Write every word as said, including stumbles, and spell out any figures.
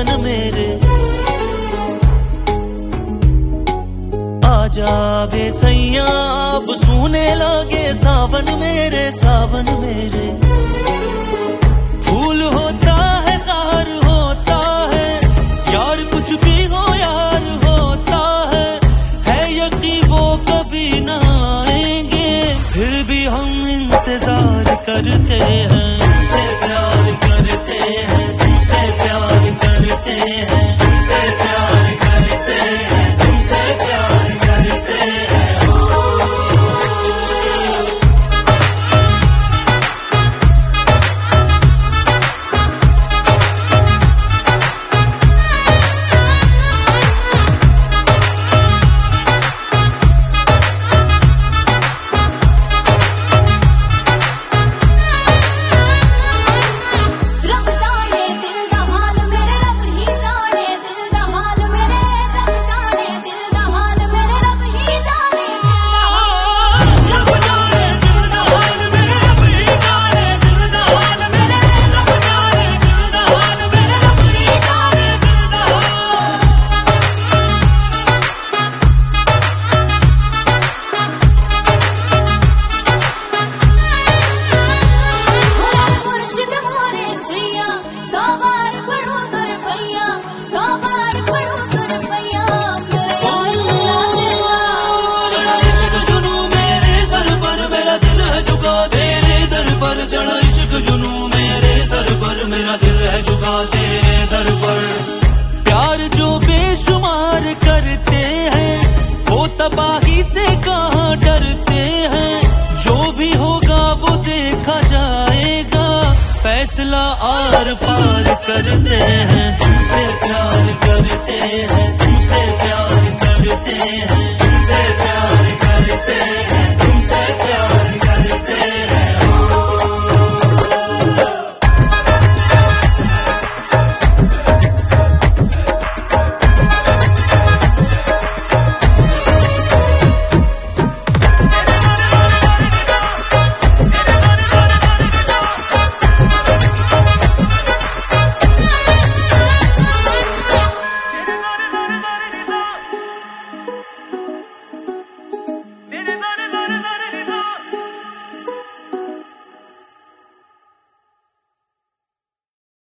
साजन मेरे, आ जावे सैया अब सूने लगे सावन मेरे, सावन मेरे। फूल होता है खार होता है यार, कुछ भी हो यार होता है, है यकीन वो कभी ना आएंगे, फिर भी हम इंतजार करते हैं। तुमसे प्यार करते हैं, तुमसे प्यार करते हैं, तुमसे प्यार करते हैं, तुमसे प्यार करते हैं। चढ़ा इश्क जुनू मेरे सर पर, मेरा दिल है झुका तेरे दर पर। प्यार जो बेशुमार करते हैं वो तबाही से कहाँ डरते हैं, जो भी होगा वो देखा जाएगा, फैसला आर पार करते हैं। तुमसे प्यार करते हैं, तुमसे प्यार करते हैं, तुमसे प्यार करते हैं।